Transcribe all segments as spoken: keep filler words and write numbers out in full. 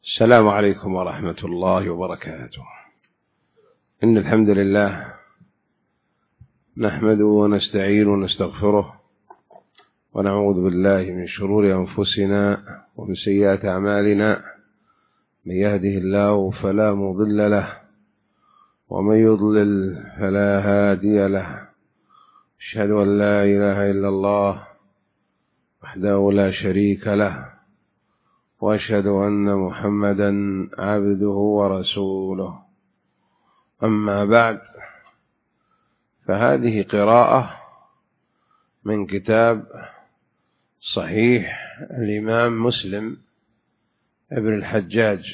السلام عليكم ورحمة الله وبركاته. إن الحمد لله نحمده ونستعين ونستغفره ونعوذ بالله من شرور أنفسنا ومن سيئات أعمالنا، من يهده الله فلا مضل له ومن يضلل فلا هادي له. أشهد أن لا إله إلا الله وحده لا شريك له، وأشهد أن محمدا عبده ورسوله. أما بعد، فهذه قراءة من كتاب صحيح الإمام مسلم ابن الحجاج،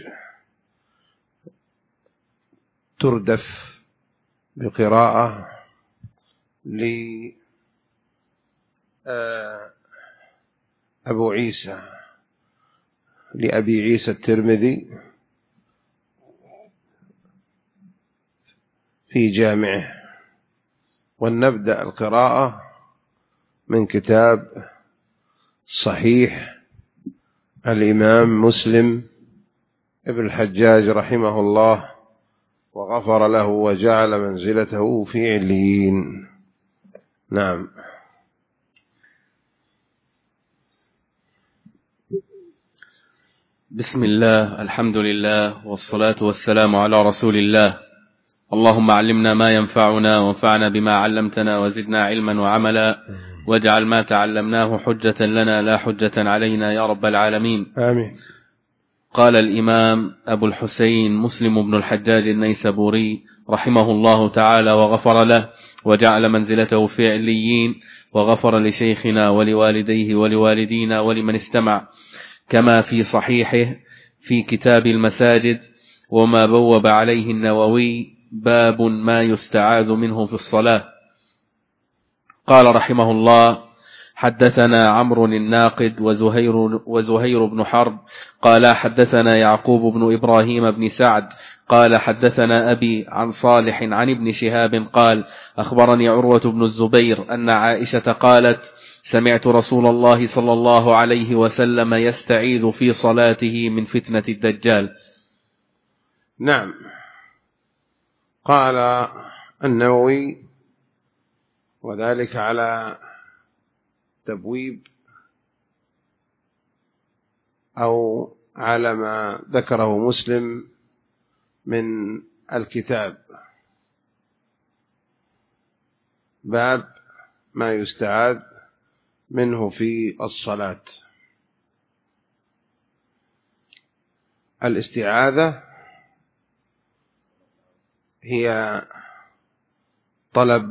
تردف بقراءة لأبو عيسى لأبي عيسى الترمذي في جامعه. ولنبدأ القراءة من كتاب صحيح الإمام مسلم ابن الحجاج رحمه الله وغفر له وجعل منزلته في عليين. نعم. بسم الله، الحمد لله، والصلاة والسلام على رسول الله. اللهم علمنا ما ينفعنا وانفعنا بما علمتنا وزدنا علما وعملا، واجعل ما تعلمناه حجة لنا لا حجة علينا يا رب العالمين. آمين. قال الإمام أبو الحسين مسلم بن الحجاج النيسابوري رحمه الله تعالى وغفر له وجعل منزلته في عليين، وغفر لشيخنا ولوالديه ولوالدينا ولمن استمع، كما في صحيحه في كتاب المساجد وما بوب عليه النووي باب ما يستعاذ منه في الصلاة. قال رحمه الله: حدثنا عمرو الناقد وزهير, وزهير بن حرب قال حدثنا يعقوب بن إبراهيم بن سعد قال حدثنا أبي عن صالح عن ابن شهاب قال أخبرني عروة بن الزبير أن عائشة قالت: سمعت رسول الله صلى الله عليه وسلم يستعيذ في صلاته من فتنة الدجال. نعم. قال النووي: وذلك على تبويب أو على ما ذكره مسلم من الكتاب، باب ما يستعاذ منه في الصلاة. الاستعاذة هي طلب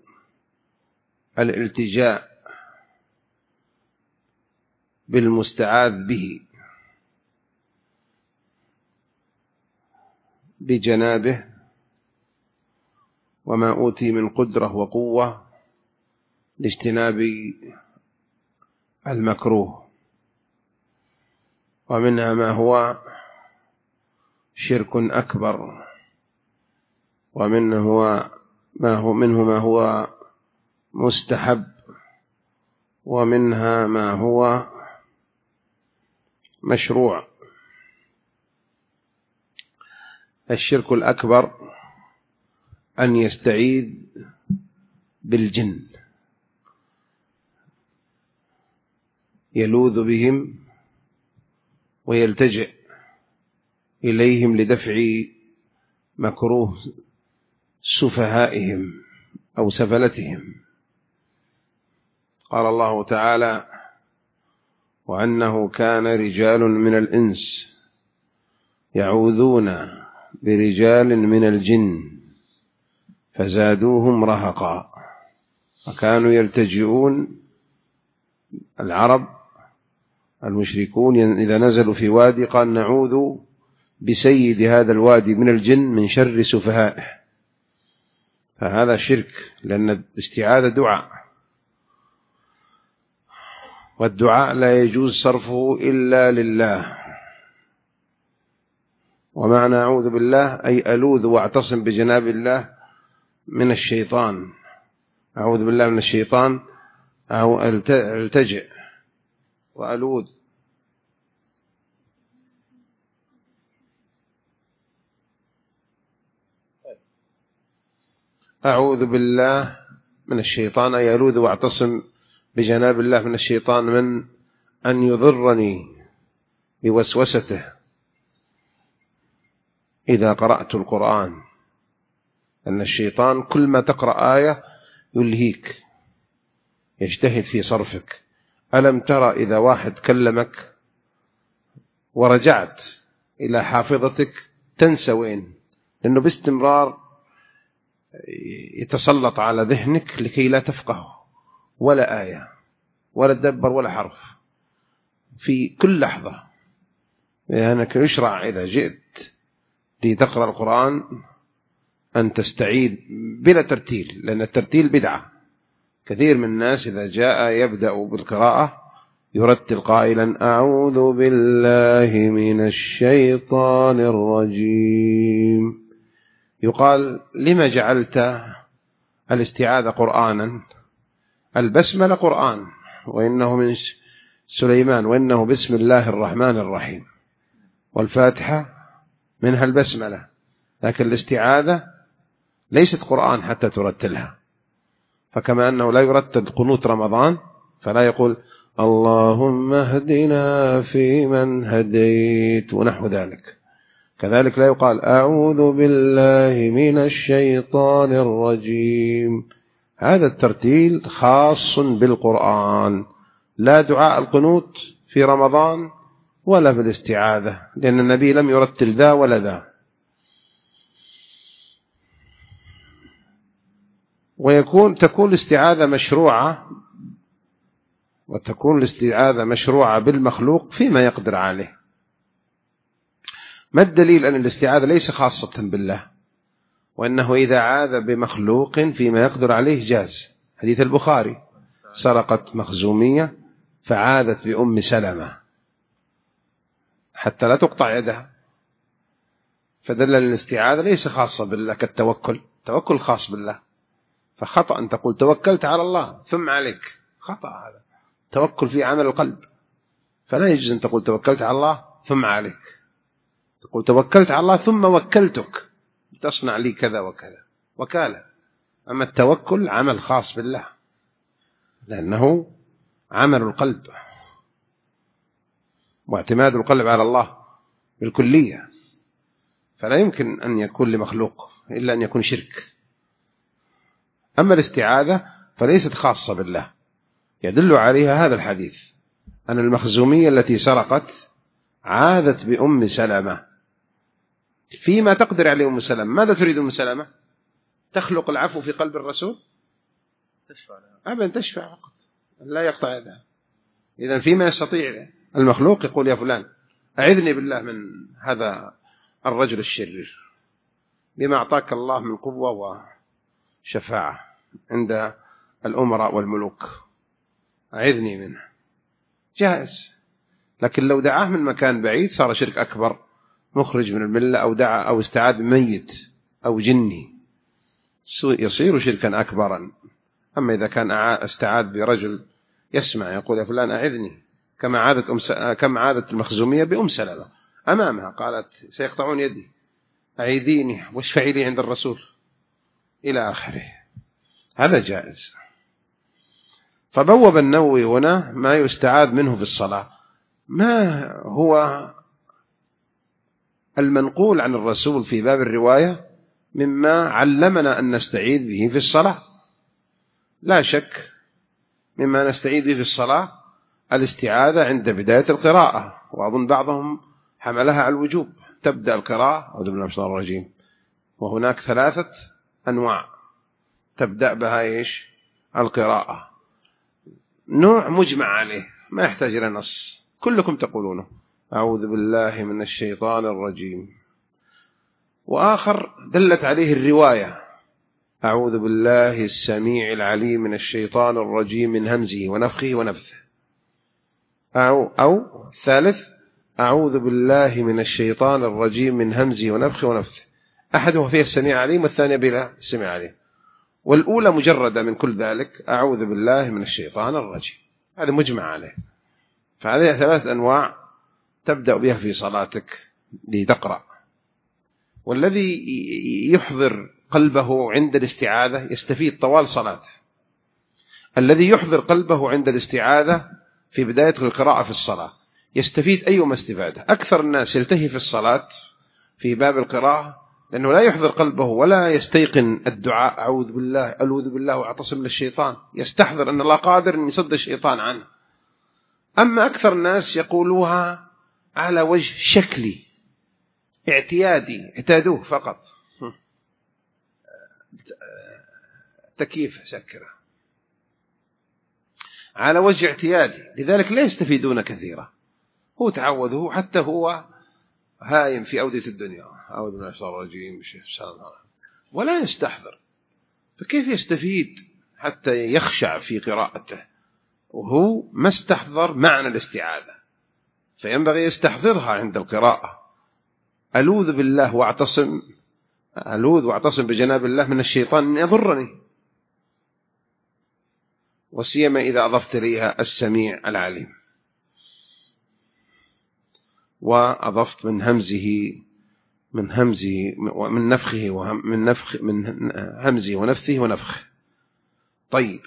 الالتجاء بالمستعاذ به بجنابه وما أوتي من قدرة وقوة لاجتناب المكروه، ومنها ما هو شرك أكبر، ومنه هو ما هو منه ما هو مستحب، ومنها ما هو مشروع. الشرك الأكبر أن يستعيذ بالجن، يلوذ بهم ويلتجئ إليهم لدفع مكروه سفهائهم أو سفلتهم. قال الله تعالى: وأنه كان رجال من الإنس يعوذون برجال من الجن فزادوهم رهقا، وكانوا يلتجئون العرب المشركون إذا نزلوا في وادي قال: نعوذ بسيد هذا الوادي من الجن من شر سفهائه. فهذا شرك، لأن الاستعاذة دعاء، والدعاء لا يجوز صرفه إلا لله. ومعنى أعوذ بالله أي ألوذ واعتصم بجناب الله من الشيطان. أعوذ بالله من الشيطان أو التجئ وألوذ أعوذ بالله من الشيطان، أي ألوذ واعتصم بجناب الله من الشيطان من أن يضرني بوسوسته إذا قرأت القرآن، أن الشيطان كل ما تقرأ آية يلهيك، يجتهد في صرفك. ألم ترى إذا واحد كلمك ورجعت إلى حافظتك تنسى وين؟ لأنه باستمرار يتسلط على ذهنك لكي لا تفقه ولا آية ولا تدبر ولا حرف في كل لحظة. لأنك يشرع إذا جئت لتقرأ القرآن أن تستعيد بلا ترتيل، لأن الترتيل بدعة. كثير من الناس إذا جاء يبدأ بالقراءة يرتل قائلا أعوذ بالله من الشيطان الرجيم. يقال لما جعلت الاستعاذة قرآنا؟ البسملة قرآن، وإنه من سليمان، وإنه بسم الله الرحمن الرحيم، والفاتحة منها البسملة، لكن الاستعاذة ليست قرآن حتى ترتلها. فكما أنه لا يرتل قنوت رمضان فلا يقول اللهم اهدنا فيمن هديت ونحو ذلك، كذلك لا يقال أعوذ بالله من الشيطان الرجيم. هذا الترتيل خاص بالقرآن، لا دعاء القنوت في رمضان ولا في الاستعاذة، لأن النبي لم يرتل ذا ولا ذا. ويكون تكون الاستعاذة مشروعة، وتكون الاستعاذة مشروعة بالمخلوق فيما يقدر عليه. ما الدليل أن الاستعاذة ليس خاصة بالله، وأنه إذا عاذ بمخلوق فيما يقدر عليه جاز؟ حديث البخاري سرقت مخزومية فعاذت بأم سلمة حتى لا تقطع يدها، فدل الاستعاذة ليس خاصة بالله كالتوكل، توكل خاص بالله. فخطأ أن تقول توكلت على الله ثم عليك، خطأ هذا. توكل في عمل القلب، فلا يجوز أن تقول توكلت على الله ثم عليك، تقول توكلت على الله ثم وكلتك تصنع لي كذا وكذا، وكالة. أما التوكل عمل خاص بالله، لأنه عمل القلب واعتماد القلب على الله بالكلية، فلا يمكن أن يكون لمخلوق إلا أن يكون شرك. أما الاستعاذة فليست خاصة بالله، يدل عليها هذا الحديث أن المخزومية التي سرقت عاذت بأم سلمة فيما تقدر عليه. أم سلمة ماذا تريد؟ أم سلمة تخلق العفو في قلب الرسول؟ تشفع لها أبدا، تشفع فقط، لا يقطع يدها. إذن فيما يستطيع المخلوق يقول يا فلان أعذني بالله من هذا الرجل الشرير بما أعطاك الله من قوة وشفاعة عند الأمراء والملوك، أعذني منه، جائز. لكن لو دعاه من مكان بعيد صار شرك أكبر مخرج من الملة، أو دعا أو استعاذ بميت أو جني يصير شركا أكبرا. أما إذا كان استعاذ برجل يسمع يقول يا فلان أعذني، كما عادت أم س... كما عادت المخزومية بأم سلمة أمامها قالت سيقطعون يدي أعيذيني واشفعي لي عند الرسول إلى آخره، هذا جائز. فبوب النووي هنا ما يستعاذ منه في الصلاة، ما هو المنقول عن الرسول في باب الرواية مما علمنا أن نستعيذ به في الصلاة. لا شك مما نستعيذ به في الصلاة الاستعاذة عند بداية القراءة، وأظن بعضهم حملها على الوجوب، تبدأ القراءة أعوذ بالله من الشيطان الرجيم، وهناك ثلاثة أنواع تبدأ بها إيش القراءة. نوع مجمع عليه ما يحتاج إلى نص، كلكم تقولونه أعوذ بالله من الشيطان الرجيم، وآخر دلت عليه الرواية أعوذ بالله السميع العليم من الشيطان الرجيم من همزه ونفخه ونفثه، أو, أو ثالث أعوذ بالله من الشيطان الرجيم من همزه ونفخه ونفثه، أحدها فيه السميع العليم والثانية بلا السميع العليم، والأولى مجردة من كل ذلك أعوذ بالله من الشيطان الرجيم، هذا مجمع عليه. فهذه ثلاث أنواع تبدأ بها في صلاتك لتقرأ. والذي يحضر قلبه عند الاستعاذة يستفيد طوال صلاته. الذي يحضر قلبه عند الاستعاذة في بداية القراءة في الصلاة يستفيد أيما استفادة. أكثر الناس يلتهي في الصلاة في باب القراءة لأنه لا يحضر قلبه ولا يستيقن الدعاء أعوذ بالله ألوذ بالله وأعتصم للشيطان، يستحضر أن الله قادر أن يصد الشيطان عنه. أما أكثر الناس يقولوها على وجه شكلي اعتيادي، اعتادوه فقط، تكييف سكره على وجه اعتيادي، لذلك لا يستفيدون كثيرا. هو تعوذه حتى هو هايم في أودية الدنيا، أعوذ من الشيطان الرجيم ولا يستحضر، فكيف يستفيد حتى يخشع في قراءته وهو ما استحضر معنى الاستعاذة؟ فينبغي يستحضرها عند القراءة. ألوذ بالله واعتصم، ألوذ واعتصم بجناب الله من الشيطان أن يضرني، وسيما إذا أضفت إليها السميع العليم وأضفت من همزه من همزه ومن نفخه ومن نفخ من همزه ونفثه ونفخه. طيب،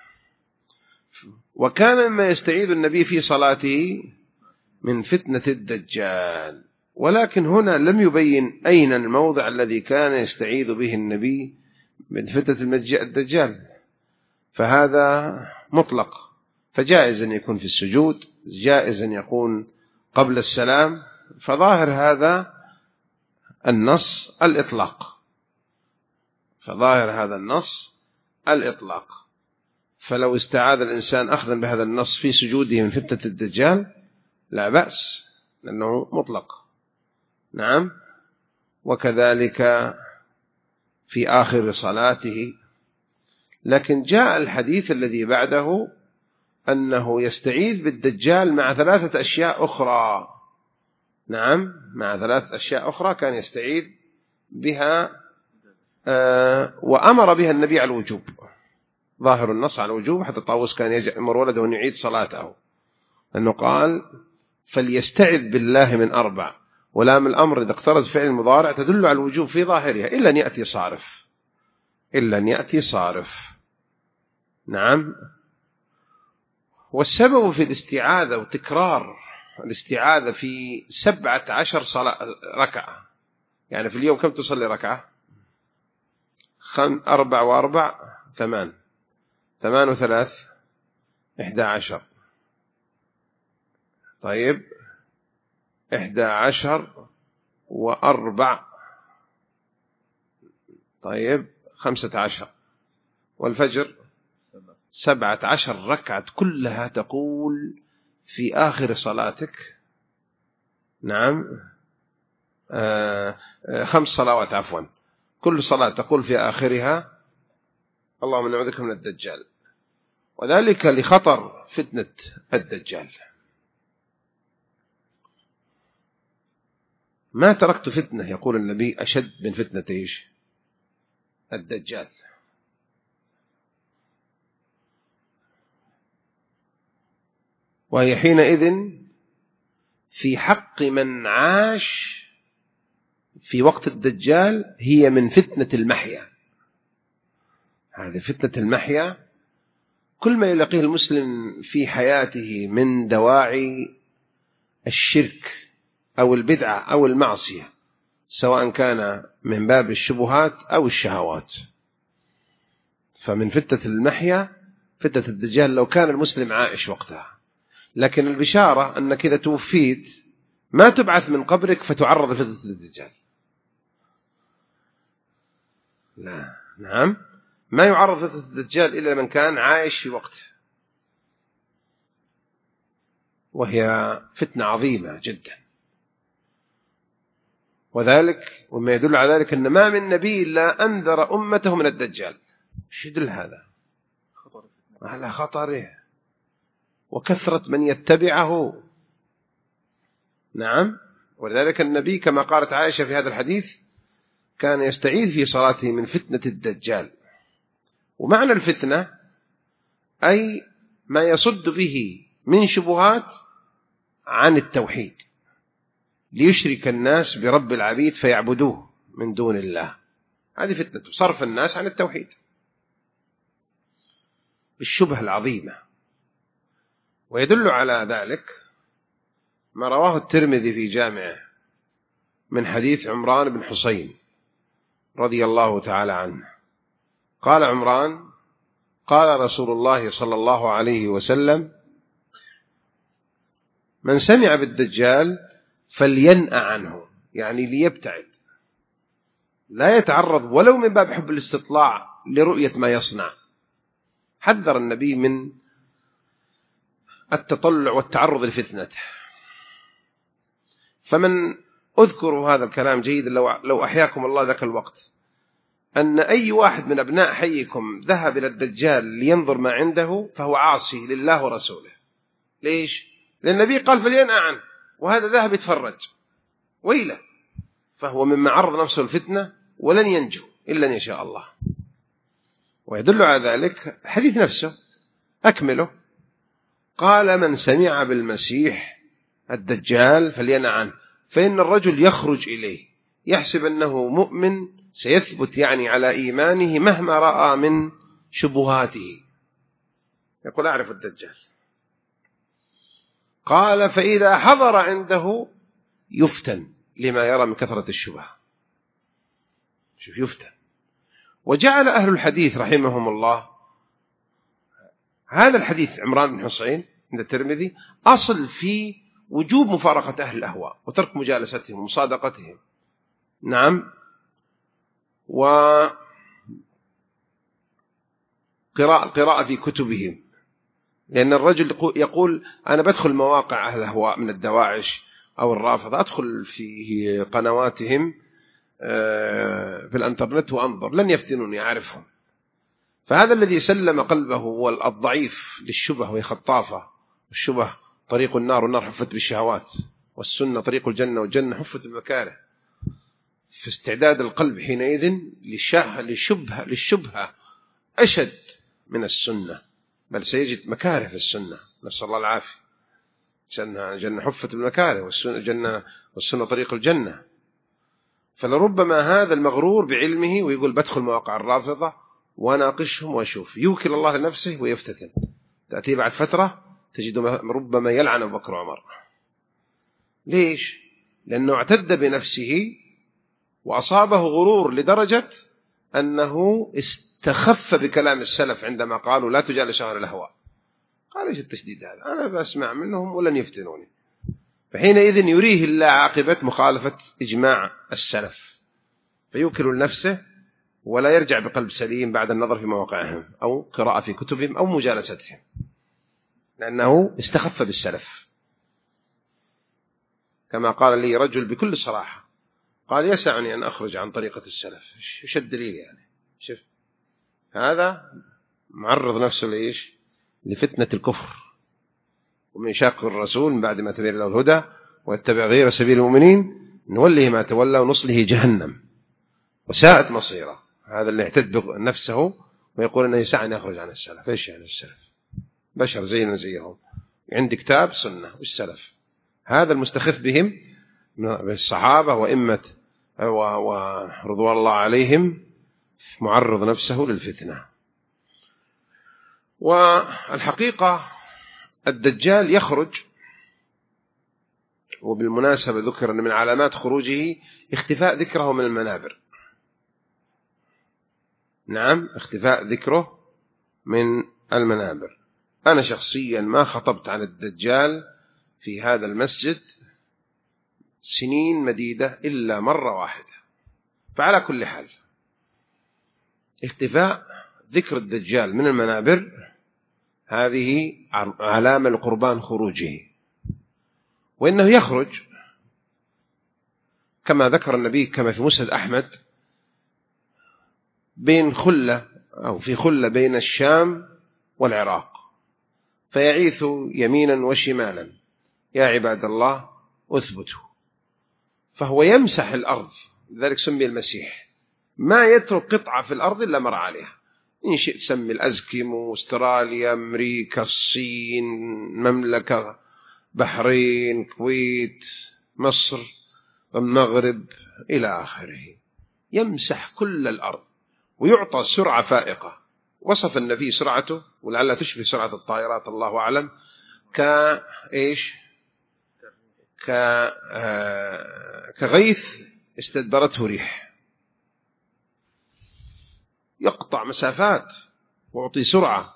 وكان مما يستعيذ النبي في صلاته من فتنة الدجال، ولكن هنا لم يبين أين الموضع الذي كان يستعيذ به النبي من فتنة الدجال، فهذا مطلق، فجائز أن يكون في السجود، جائز أن يكون قبل السلام، فظاهر هذا النص الإطلاق، فظاهر هذا النص الإطلاق. فلو استعاذ الإنسان أخذا بهذا النص في سجوده من فتنة الدجال لا بأس، لأنه مطلق. نعم. وكذلك في آخر صلاته. لكن جاء الحديث الذي بعده أنه يستعيذ بالدجال مع ثلاثة أشياء أخرى. نعم، مع ثلاثة أشياء أخرى كان يستعيذ بها، آه وأمر بها النبي على الوجوب، ظاهر النص على الوجوب، حتى طاووس كان يأمر ولده أن يعيد صلاته، أنه قال فليستعذ بالله من أربع، ولام الأمر إذا اقترض فعل المضارع تدل على الوجوب في ظاهرها إلا أن يأتي صارف، إلا أن يأتي صارف. نعم. والسبب في الاستعاذة وتكرار الاستعاذة في سبعة عشر صلاة ركعة، يعني في اليوم كم تصلي ركعة؟ خم أربع وأربع ثمان، ثمان وثلاث إحدى عشر. طيب، إحدى عشر وأربع، طيب خمسة عشر، والفجر سبعة عشر ركعة كلها تقول في آخر صلاتك. نعم. آه خمس صلوات عفوا، كل صلاة تقول في آخرها اللهم نعوذ بك من الدجال، وذلك لخطر فتنة الدجال. ما تركت فتنة يقول النبي أشد من فتنة إيش؟ الدجال. وهي حينئذ في حق من عاش في وقت الدجال هي من فتنة المحيا. هذه فتنة المحيا، كل ما يلاقيه المسلم في حياته من دواعي الشرك أو البدعة أو المعصية، سواء كان من باب الشبهات أو الشهوات، فمن فتنة المحيا فتنة الدجال لو كان المسلم عائش وقتها. لكن البشارة أنك إذا توفيت ما تبعث من قبرك فتعرض لفتنة الدجال، لا. نعم، ما يعرض فتنة الدجال إلا من كان عايش في وقته، وهي فتنة عظيمة جدا. وذلك وما يدل على ذلك أن ما من نبي إلا أنذر أمته من الدجال. ايش يدل هذا؟ على خطره وكثرة من يتبعه. نعم. ولذلك النبي كما قالت عائشة في هذا الحديث كان يستعيذ في صلاته من فتنة الدجال. ومعنى الفتنة أي ما يصد به من شبهات عن التوحيد ليشرك الناس برب العبيد فيعبدوه من دون الله. هذه فتنته، صرف الناس عن التوحيد بالشبهة العظيمة. ويدل على ذلك ما رواه الترمذي في جامعه من حديث عمران بن حسين رضي الله تعالى عنه. قال عمران: قال رسول الله صلى الله عليه وسلم: من سمع بالدجال فلينأ عنه، يعني ليبتعد، لا يتعرض ولو من باب حب الاستطلاع لرؤية ما يصنع. حذر النبي من التطلع والتعرض لفتنته. فمن أذكر هذا الكلام جيد لو, لو أحياكم الله ذاك الوقت، أن أي واحد من أبناء حيكم ذهب إلى الدجال لينظر ما عنده فهو عاصي لله ورسوله. ليش؟ لأن النبي قال فلينأ عنه، وهذا ذهب يتفرج ويله، فهو مما عرض نفسه الفتنة ولن ينجو إلا أن يشاء الله. ويدل على ذلك الحديث نفسه أكمله، قال: من سمع بالمسيح الدجال فلينأ عنه، فإن الرجل يخرج إليه يحسب أنه مؤمن سيثبت يعني على إيمانه مهما رأى من شبهاته، يقول أعرف الدجال. قال: فإذا حضر عنده يفتن لما يرى من كثرة الشبهة. شوف، يفتن. وجعل أهل الحديث رحمهم الله هذا الحديث عمران بن حسين عند الترمذي أصل في وجوب مفارقة أهل الأهواء وترك مجالستهم ومصادقتهم. نعم. وقراءة قراءة في كتبهم، لأن الرجل يقول أنا بدخل مواقع أهل الأهواء من الدواعش أو الرافضة، أدخل في قنواتهم في الانترنت وأنظر، لن يفتنوني، أعرفهم. فهذا الذي سلم قلبه هو الضعيف للشبه وهي خطافة. الشبه طريق النار والنار حفت بالشهوات، والسنة طريق الجنة والجنة حفت بالمكاره. في استعداد القلب حينئذ للشبهة للشبهة أشد من السنة، بل سيجد مكاره في السنة، نسأل الله العافية. جنة جنة حفت بالمكاره، والسنة جنة والسنة طريق الجنة. فلربما هذا المغرور بعلمه ويقول بدخل مواقع الرافضة وناقشهم وأشوف، يوكل الله لنفسه ويفتتن. تأتي بعد فترة تجد ربما يلعن أبو بكر وعمر. ليش؟ لأنه اعتد بنفسه وأصابه غرور لدرجة أنه استخف بكلام السلف عندما قالوا لا تجالس أهل الأهواء. قال: ايش التشديد هذا؟ أنا بسمع منهم ولن يفتنوني. فحينئذ يريه الله عاقبة مخالفة إجماع السلف، فيوكل لنفسه ولا يرجع بقلب سليم بعد النظر في مواقعهم أو قراءة في كتبهم أو مجالستهم، لأنه استخف بالسلف. كما قال لي رجل بكل صراحة، قال: يسعني أن أخرج عن طريقة السلف. إيش الدليل يعني؟ شوف، هذا معرض نفسه لإيش؟ لفتنة الكفر ومن شاق الرسول من بعد ما تبين له الهدى واتبع غير سبيل المؤمنين نوله ما تولى ونصله جهنم وساءت مصيره. هذا اللي اعتد نفسه ويقول أنه يسعني أخرج عن السلف. إيش يعني السلف؟ بشر زينا زيهم، عندي كتاب سنة والسلف. هذا المستخف بهم بالصحابة وإمة ورضوان الله عليهم معرض نفسه للفتنة. والحقيقة الدجال يخرج، وبالمناسبة ذكر أن من علامات خروجه اختفاء ذكره من المنابر. نعم، اختفاء ذكره من المنابر. أنا شخصيا ما خطبت عن الدجال في هذا المسجد سنين مديدة إلا مرة واحدة. فعلى كل حال اختفاء ذكر الدجال من المنابر هذه علامة لقربان خروجه، وإنه يخرج كما ذكر النبي كما في مسند أحمد بين خلة أو في خلة بين الشام والعراق، فيعيث يمينا وشمالا: يا عباد الله أثبتوا. فهو يمسح الأرض، لذلك سمي المسيح، ما يترك قطعة في الأرض إلا مر عليها. إن شئت سمي الأزكيمو، أستراليا، أمريكا، الصين، مملكة، بحرين، كويت، مصر، المغرب إلى آخره، يمسح كل الأرض ويعطى سرعة فائقة. وصف النبي سرعته ولعلها تشبه سرعة الطائرات الله أعلم كإيش ك... آه... كغيث استدبرته ريح، يقطع مسافات ويعطي سرعة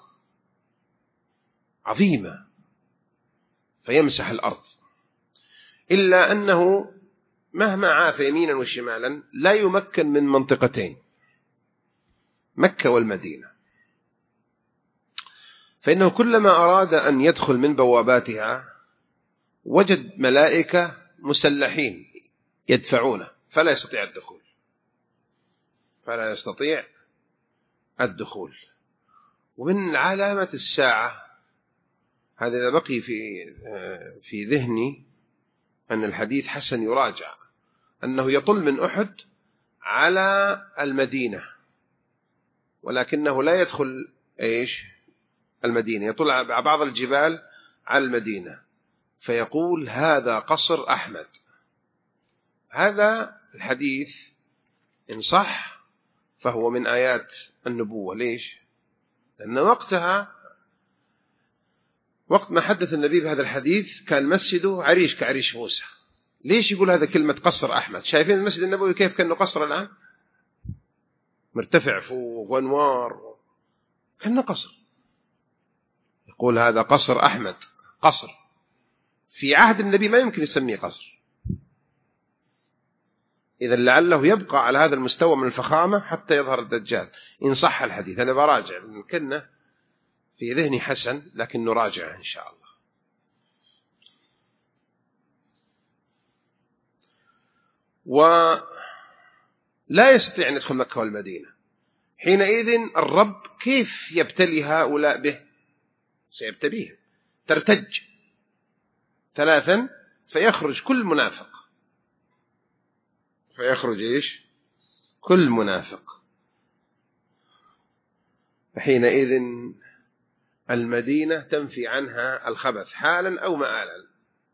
عظيمة فيمسح الأرض. إلا أنه مهما عاف يمينا وشمالا لا يمكن من منطقتين، مكة والمدينة، فإنه كلما أراد أن يدخل من بواباتها وجد ملائكة مسلحين يدفعونه فلا يستطيع الدخول فلا يستطيع الدخول. ومن علامة الساعة هذا إذا بقي في في ذهني أن الحديث حسن يراجع، أنه يطل من أحد على المدينة ولكنه لا يدخل إيش المدينة، يطل على بعض الجبال على المدينة، فيقول هذا قصر أحمد. هذا الحديث إن صح فهو من آيات النبوة. ليش؟ لأن وقتها وقت ما حدث النبي بهذا الحديث كان مسجده عريش كعريش موسى. ليش يقول هذا كلمة قصر أحمد؟ شايفين المسجد النبوي كيف كأنه قصر الآن، مرتفع فوق وانوار كأنه قصر. يقول هذا قصر أحمد، قصر في عهد النبي ما يمكن يسميه قصر. إذا لعله يبقى على هذا المستوى من الفخامة حتى يظهر الدجال إن صح الحديث. أنا براجع يمكننا في ذهني حسن لكن نراجع إن شاء الله. ولا يستطيع أن يدخل مكة والمدينة. حينئذ الرب كيف يبتلي هؤلاء به؟ سيبتليهم، ترتج ثلاثا فيخرج كل منافق، فيخرج إيش كل منافق. فحينئذ المدينة تنفي عنها الخبث حالا أو مآلا،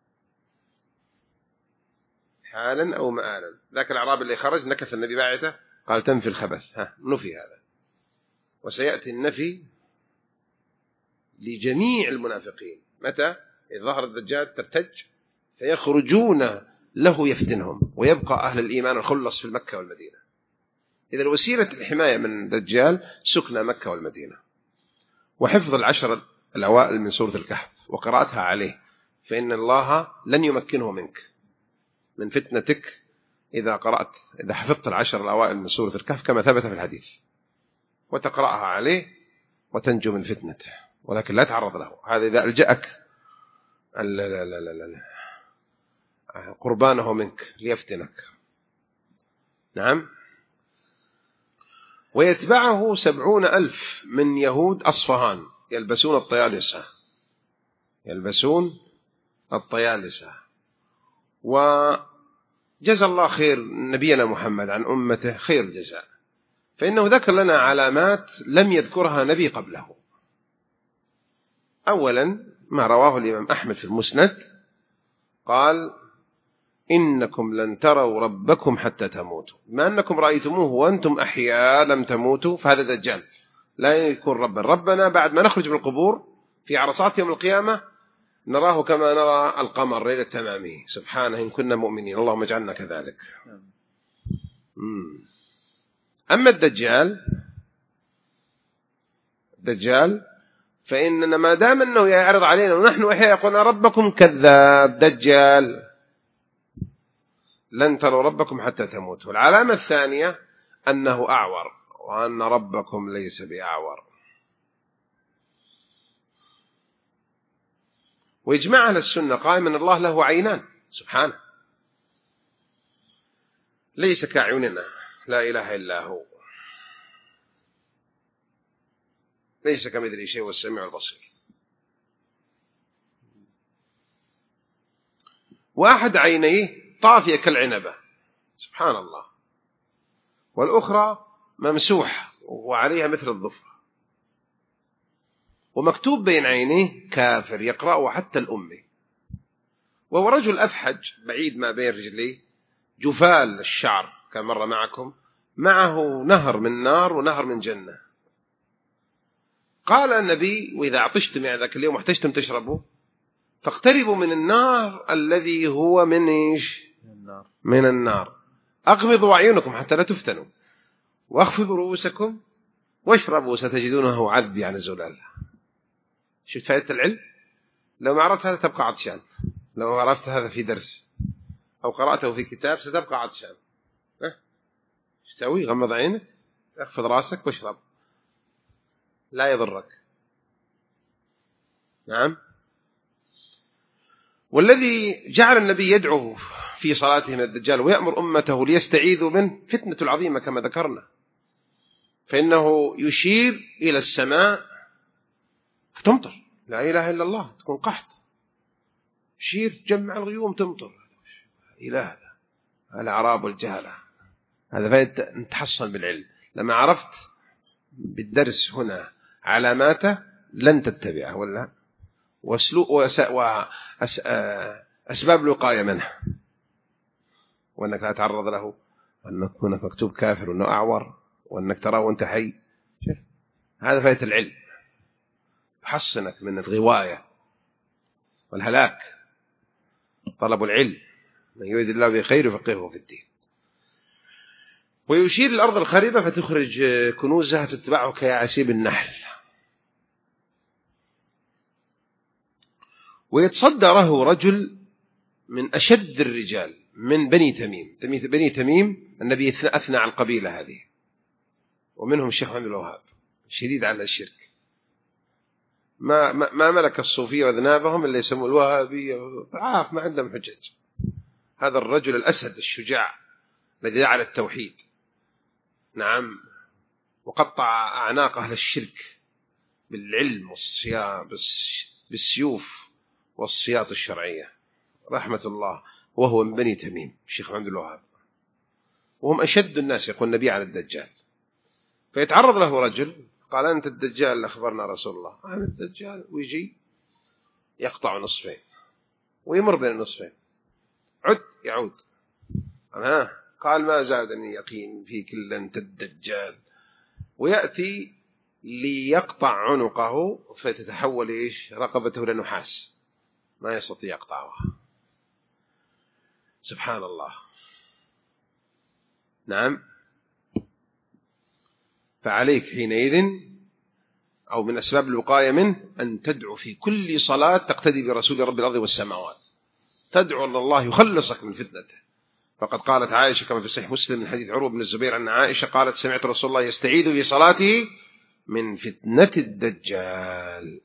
حالا أو مآلا. ذاك الأعراب اللي خرج نكث النبي باعته قال تنفي الخبث، ها نفي هذا. وسيأتي النفي لجميع المنافقين متى؟ إذا ظهر الدجال ترتج فيخرجون له يفتنهم ويبقى أهل الإيمان الخلص في المكة والمدينة. إذا الوسيلة الحماية من الدجال سكن مكة والمدينة وحفظ العشر الأوائل من سورة الكهف وقراءتها عليه، فإن الله لن يمكنه منك من فتنتك إذا قرأت إذا حفظت العشر الأوائل من سورة الكهف كما ثبت في الحديث، وتقرأها عليه وتنجو من فتنته، ولكن لا تعرض له. هذا إذا ألجأك لا لا لا لا لا قربانه منك ليفتنك. نعم. ويتبعه سبعون ألف من يهود أصفهان يلبسون الطيالسة يلبسون الطيالسة وجزى الله خير نبينا محمد عن أمته خير الجزاء، فإنه ذكر لنا علامات لم يذكرها نبي قبله. أولا ما رواه الإمام أحمد في المسند قال إنكم لن تروا ربكم حتى تموتوا، ما أنكم رأيتموه وأنتم أحياء لم تموتوا فهذا دجال لا يكون ربا. ربنا بعد ما نخرج من القبور في عرصات يوم القيامة نراه كما نرى القمر ليلة تمامه سبحانه إن كنا مؤمنين، اللهم اجعلنا كذلك. أما الدجال الدجال فإننا ما دام أنه يعرض علينا ونحن أحياء يقولنا ربكم كذاب دجال، لن تروا ربكم حتى تموتوا. العلامة الثانية أنه أعور، وأن ربكم ليس بأعور. وإجماع أهل السنة قائم أن الله له عينان سبحانه ليس كأعيننا، لا إله إلا هو، ليس كمثله شيء والسميع البصير. وأحد عينيه طافية كالعنبة سبحان الله، والأخرى ممسوح وعليها مثل الظفر، ومكتوب بين عينيه كافر يقرأه حتى الأمي، وهو رجل أفحج بعيد ما بين رجليه، جفال الشعر كما مر معكم، معه نهر من نار ونهر من جنة. قال النبي: وإذا عطشتم يعني ذاك اليوم واحتجتم تشربوا فاقتربوا من النار الذي هو من إيش؟ من النار. أغمضوا أعينكم حتى لا تفتنوا واخفضوا رؤوسكم واشربوا ستجدونه عذب يعني زلال. شفت فائدة العلم؟ لو ما عرفت هذا تبقى عطشان، لو عرفت هذا في درس أو قرأته في كتاب ستبقى عطشان. ايش تسوي؟ غمض عينك، اخفض راسك واشرب، لا يضرك. نعم. والذي جعل النبي يدعو في صلاته من الدجال ويأمر أمته ليستعيذوا منه فتنة العظيمة كما ذكرنا، فإنه يشير إلى السماء فتمطر، لا إله إلا الله، تكون قحط، يشير جمع الغيوم تمطر. إله هذا الأعراب والجهلة. هذا فائدة نتحصن بالعلم. لما عرفت بالدرس هنا علاماته لن تتبعه ولا وأسباب الوقاية منه، وأنك لا تعرض له، وأنك هناك مكتوب كافر وأنه أعور، وأنك تراه وأنت حي. هذا فائدة العلم، يحصنك من الغواية والهلاك. طلب العلم من يريد الله بخير يفقهه في الدين. ويشير الأرض الخريبة فتخرج كنوزها تتبعه كيعاسيب النحل. ويتصدره رجل من أشد الرجال من بني تميم. بني تميم النبي أثنى على القبيلة هذه، ومنهم الشيخ محمد الوهاب شديد على الشرك، ما ما ملك الصوفية وذنابهم اللي يسموا الوهابية، عاف ما عندهم حجج. هذا الرجل الأسد الشجاع الذي دعا على التوحيد، نعم، وقطع أعناق أهل الشرك بالعلم والصيام بالسيوف والسياط الشرعية رحمة الله، وهو من بني تميم الشيخ محمد الوهاب، وهم أشد الناس يقول النبي على الدجال. فيتعرض له رجل قال: أنت الدجال، أخبرنا رسول الله أنا الدجال، ويجي يقطع نصفين ويمر بين النصفين، عد يعود. أنا قال: ما زادني يقين فيك إلا أنت الدجال. ويأتي ليقطع عنقه فتتحول إيش رقبته لنحاس، ما يستطيع يقطعها. سبحان الله. نعم. فعليك حينئذ أو من أسباب الوقاية منه أن تدعو في كل صلاة تقتدي برسول رب الأرض والسماوات، تدعو أن الله يخلصك من فتنته. فقد قالت عائشة كما في صحيح مسلم من حديث عروة بن الزبير أن عائشة قالت: سمعت رسول الله يستعيذ في صلاته من فتنة الدجال.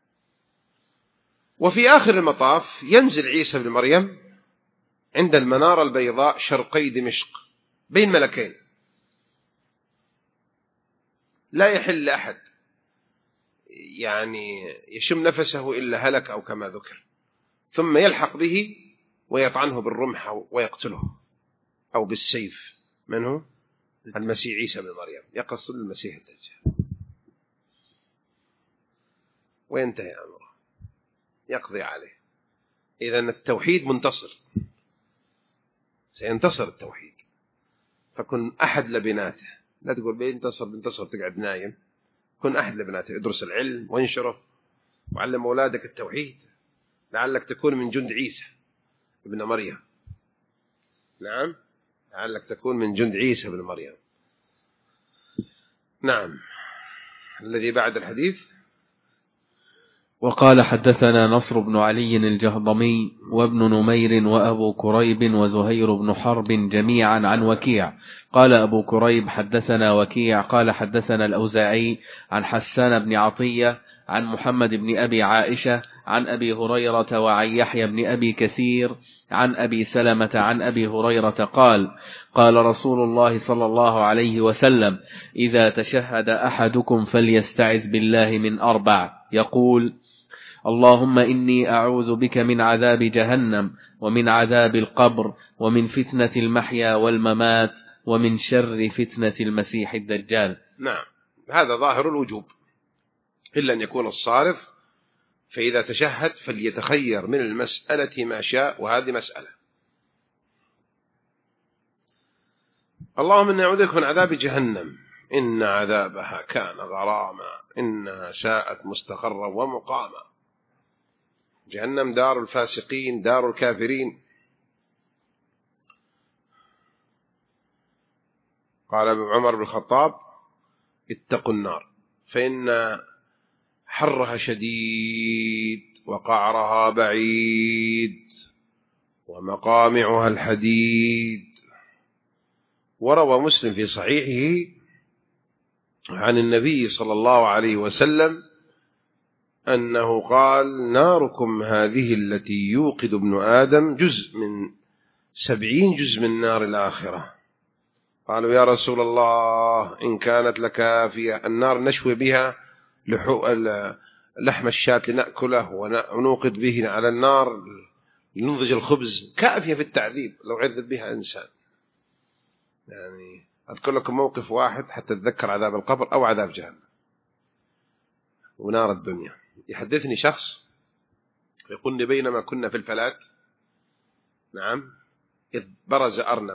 وفي آخر المطاف ينزل عيسى بن مريم عند المنارة البيضاء شرقي دمشق بين ملكين، لا يحل أحد يعني يشم نفسه إلا هلك أو كما ذكر، ثم يلحق به ويطعنه بالرمح ويقتله أو بالسيف. من هو؟ المسيح عيسى بن مريم، يقصد المسيح الدجال وينتهي أمره، يقضي عليه. إذن التوحيد منتصر، سينتصر التوحيد. فكن أحد لبناته، لا تقول بينتصر بينتصر تقعد نايم. كن أحد لبناته، ادرس العلم وانشره وعلم أولادك التوحيد لعلك تكون من جند عيسى ابن مريم. نعم، لعلك تكون من جند عيسى ابن مريم. نعم. الذي بعد الحديث: وقال حدثنا نصر بن علي الجهضمي وابن نمير وأبو كريب وزهير بن حرب جميعا عن وكيع. قال أبو كريب حدثنا وكيع قال حدثنا الأوزاعي عن حسان بن عطية عن محمد بن أبي عائشة عن أبي هريرة وعن يحيى بن أبي كثير عن أبي سلمة عن أبي هريرة قال: قال رسول الله صلى الله عليه وسلم: إذا تشهد أحدكم فليستعذ بالله من أربع، يقول: اللهم إني أعوذ بك من عذاب جهنم ومن عذاب القبر ومن فتنة المحيا والممات ومن شر فتنة المسيح الدجال. نعم، هذا ظاهر الوجوب إلا أن يكون الصارف، فإذا تشهد فليتخير من المسألة ما شاء، وهذه مسألة. اللهم إنا نعوذ بك من عذاب جهنم إن عذابها كان غراما إنها ساءت مستقرا ومقاما. جهنم دار الفاسقين دار الكافرين. قال ابن عمر بن الخطاب اتقوا النار فإن حرها شديد وقعرها بعيد ومقامعها الحديد. وروى مسلم في صحيحه عن النبي صلى الله عليه وسلم أنه قال ناركم هذه التي يوقد ابن آدم جزء من سبعين جزء من نار الآخرة. قالوا يا رسول الله إن كانت لكافية النار نشوي بها لحم الشاة لنأكله ونوقد به على النار لنضج الخبز كافية في التعذيب لو عذب بها إنسان. يعني أذكر لكم موقف واحد حتى تذكر عذاب القبر أو عذاب جهنم ونار الدنيا. يحدثني شخص يقول بينما كنا في الفلات نعم إذ برز أرنب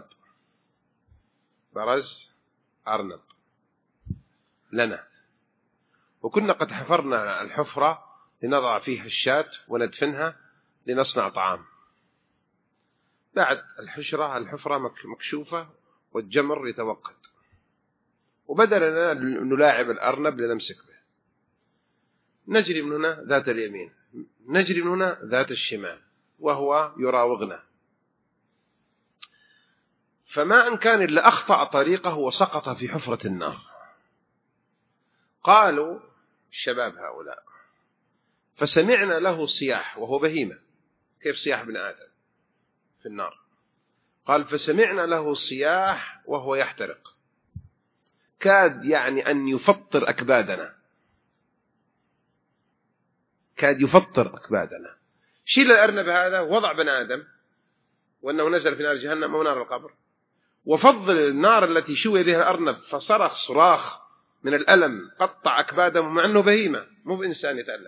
برز أرنب لنا وكنا قد حفرنا الحفرة لنضع فيها الشاة وندفنها لنصنع طعام. بعد الحشرة الحفرة مكشوفة والجمر يتوقد وبدأ لنا نلاعب الأرنب لنمسك به. نجري من هنا ذات اليمين نجري من هنا ذات الشمال وهو يراوغنا. فما أن كان إلا أخطأ طريقه وسقط في حفرة النار. قالوا الشباب هؤلاء فسمعنا له صياح وهو بهيمة كيف صياح ابن آدم في النار. قال فسمعنا له صياح وهو يحترق كاد يعني أن يفطر أكبادنا كاد يفطر أكبادنا. شيل الأرنب هذا وضع بن آدم وأنه نزل في نار جهنم ونار القبر وفضل النار التي شوي بها الأرنب فصرخ صراخ من الألم قطع أكباده مع أنه بهيمة مو بإنسان يتألم.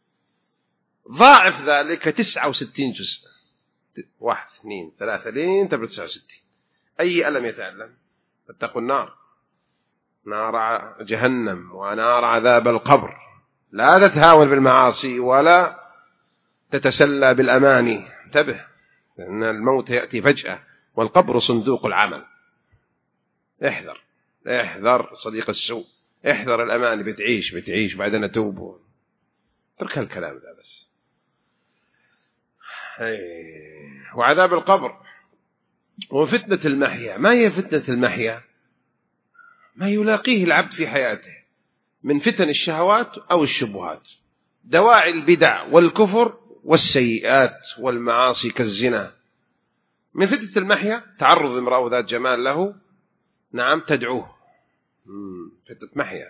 ضاعف ذلك تسعة وستين جزء واحد اثنين ثلاثة لين تبرد تسعة وستين. أي ألم يتألم. فاتقوا النار نار جهنم ونار عذاب القبر. لا تتهاون بالمعاصي ولا تتسلى بالأماني. انتبه لأن الموت يأتي فجأة والقبر صندوق العمل. احذر احذر صديق السوء احذر الأماني بتعيش بتعيش بعدين أتوب. ترك الكلام ذا بس. وعذاب القبر وفتنة المحيا. ما هي فتنة المحيا؟ ما يلاقيه العبد في حياته من فتن الشهوات أو الشبهات دواعي البدع والكفر والسيئات والمعاصي كالزنا. من فتنة المحيا تعرض امرأة ذات جمال له نعم تدعوه فتنة محيا.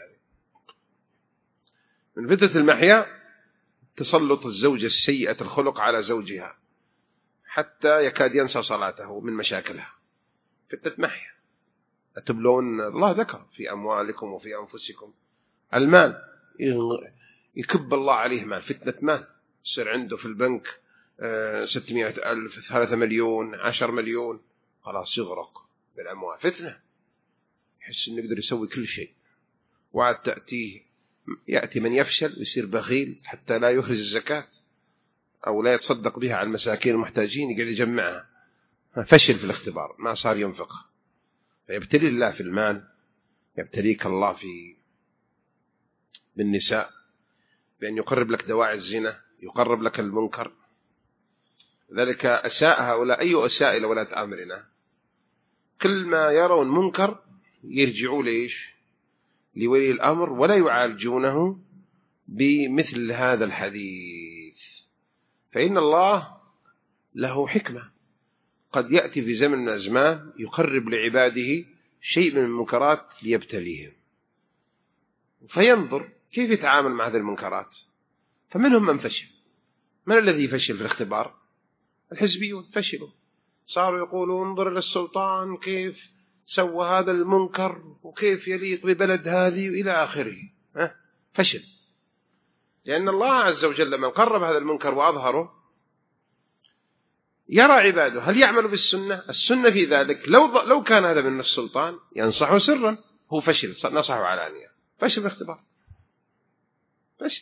من فتنة المحيا تسلط الزوجة السيئة الخلق على زوجها حتى يكاد ينسى صلاته من مشاكلها. فتنة محيا. أتبلون الله ذكر في أموالكم وفي أنفسكم. المال يكب الله عليه مال فتنة مال يصير عنده في البنك ستمائة ألف ثلاثة مليون عشر مليون خلاص يغرق بالأموال. فتنة يحس إنه يقدر يسوي كل شيء. وعد تأتيه يأتي من يفشل ويصير بخيل حتى لا يخرج الزكاة أو لا يتصدق بها على المساكين المحتاجين يقعد يجمعها. فشل في الاختبار ما صار ينفق. فيبتلي الله في المال يبتليك الله في بالنساء بأن يقرب لك دواعي الزنا يقرب لك المنكر. ذلك أساء هؤلاء أي أساء إلى ولاة أمرنا كل ما يرون منكر يرجعوا ليش لولي الأمر ولا يعالجونه بمثل هذا الحديث. فإن الله له حكمة قد يأتي في زمن من الأزمان يقرب لعباده شيء من المنكرات ليبتليهم فينظر كيف يتعامل مع هذه المنكرات. فمنهم من فشل. من الذي فشل في الاختبار؟ الحزبيون فشلوا صاروا يقولوا انظر للسلطان كيف سوى هذا المنكر وكيف يليق ببلد هذه وإلى آخره. فشل لأن الله عز وجل من قرب هذا المنكر وأظهره يرى عباده هل يعمل بالسنة. السنة في ذلك لو لو كان هذا من السلطان ينصحه سرا، هو فشل، نصحه علانية، فشل الاختبار، فشل.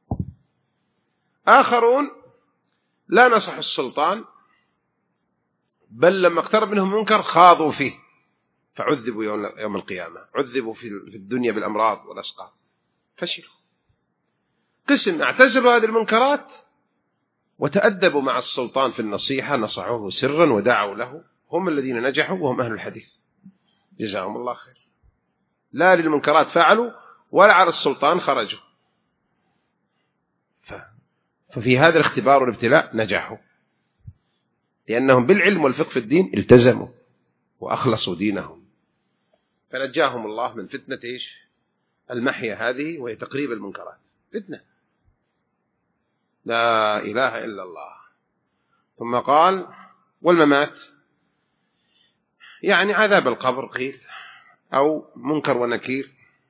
آخرون لا نصح السلطان، بل لما اقترب منهم منكر خاضوا فيه فعذبوا يوم القيامة، عذبوا في الدنيا بالأمراض والأسقام، فشلوا. قسم اعتزلوا هذه المنكرات وتأدبوا مع السلطان في النصيحة، نصحوه سرا ودعوا له، هم الذين نجحوا وهم أهل الحديث جزاهم الله خير. لا للمنكرات فعلوا ولا على السلطان خرجوا. ففي هذا الاختبار والابتلاء نجحوا، لأنهم بالعلم والفقه في الدين التزموا وأخلصوا دينهم، فنجاهم الله من فتنة إيش؟ المحية هذه، وهي تقريب المنكرات، فتنة لا إله إلا الله. ثم قال والممات، يعني عذاب القبر قيل، أو منكر ونكير،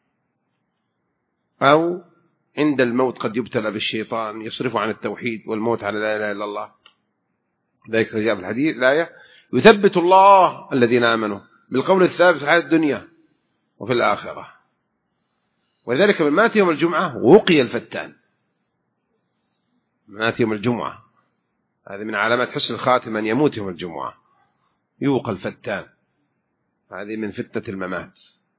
أو عند الموت قد يبتلى بالشيطان يصرف عن التوحيد والموت على لا إله إلا الله. ذلك جاء في الحديث الآية يثبت الله الذين آمنوا بالقول الثابت في الحياة الدنيا وفي الآخرة. ولذلك من مات يوم الجمعة وقي الفتان، مات يوم الجمعة، هذه من علامات حسن الخاتمة أن يموت يوم الجمعة، يوقى الفتان، هذه من فتنة الممات.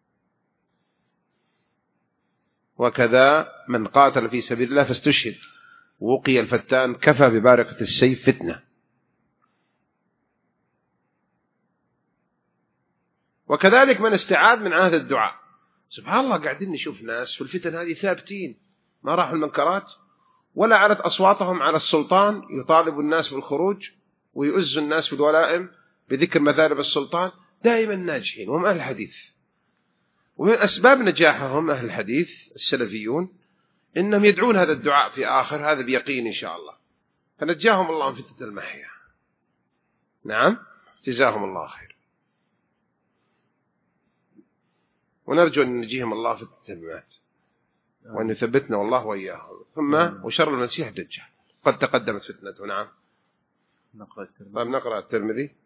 وكذا من قاتل في سبيل الله فاستشهد وقي الفتان كفى ببارقة السيف فتنة. وكذلك من استعاذ من عهد الدعاء. سبحان الله، قاعدين نشوف ناس في الفتن هذه ثابتين، ما راحوا المنكرات ولا علت أصواتهم على السلطان يطالب الناس بالخروج ويؤز الناس بالولائم بذكر مثالب السلطان، دائما ناجحين وهم أهل الحديث. ومن أسباب نجاحهم أهل الحديث السلفيون إنهم يدعون هذا الدعاء في آخر هذا بيقين إن شاء الله، فنجاهم الله من فتنة المحيا. نعم، جزاهم الله خير، ونرجو أن نجيهم الله في التمات وأن يثبتنا والله وإياهم. ثم وشر المسيح الدجال قد تقدمت فتنته. نعم، نقرأ الترمذي. طيب نقرأ الترمذي.